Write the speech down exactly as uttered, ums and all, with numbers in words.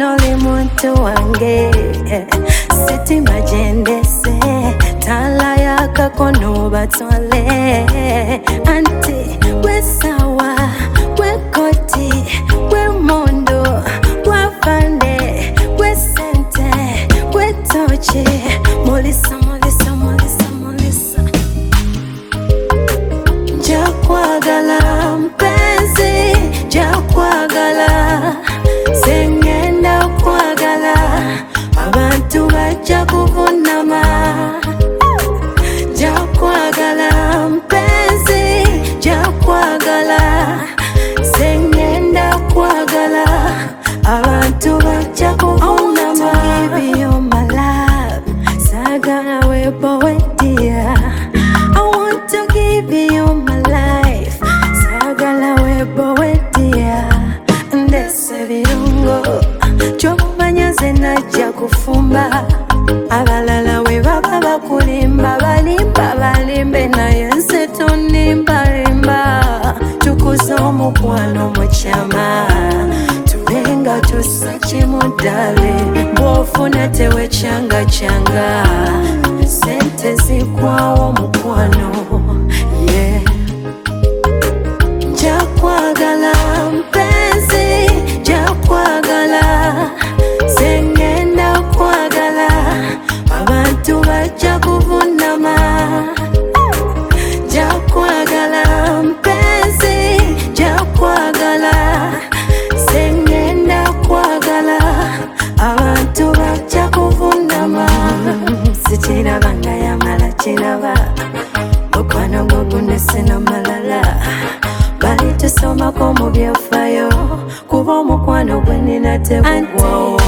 noli muntu wange siti majendese tala ya kakono batwale anti wesawa wekoti wemondo wafande wesente wetoche molisa molisa molisa molisa jakwagala mpenzi jakwagala sengenda kwagala abantu bajja kuvunama jakwagala mpenzi jakwagala sengenda kwagala abantu bajja kuvunama. Give you my love sagala webowe dear. I want to give you my life sagala webowe dear. Ndese birungo chomanya zenajja kufumba abalala we baba bakulimba balimba balimbe naye nze tonimba limba tukuza omukwano mukyama tubenga tusa kimudale bw'ofuna tewekyanga kyanga sente zikwawo mukwano yeah. Jakwagala mpenzi jakwagala sengenda kwagala abantu bajja kuvunama jakwagala mpenzi jakwagala sengenda kwagala abantu bajja kuvunama. Sikirabanga yamala kiraba mukwano gwo gunese n'amalala bali tusomako mu byafaayo kuba omukwano gwe nina tegugwawo.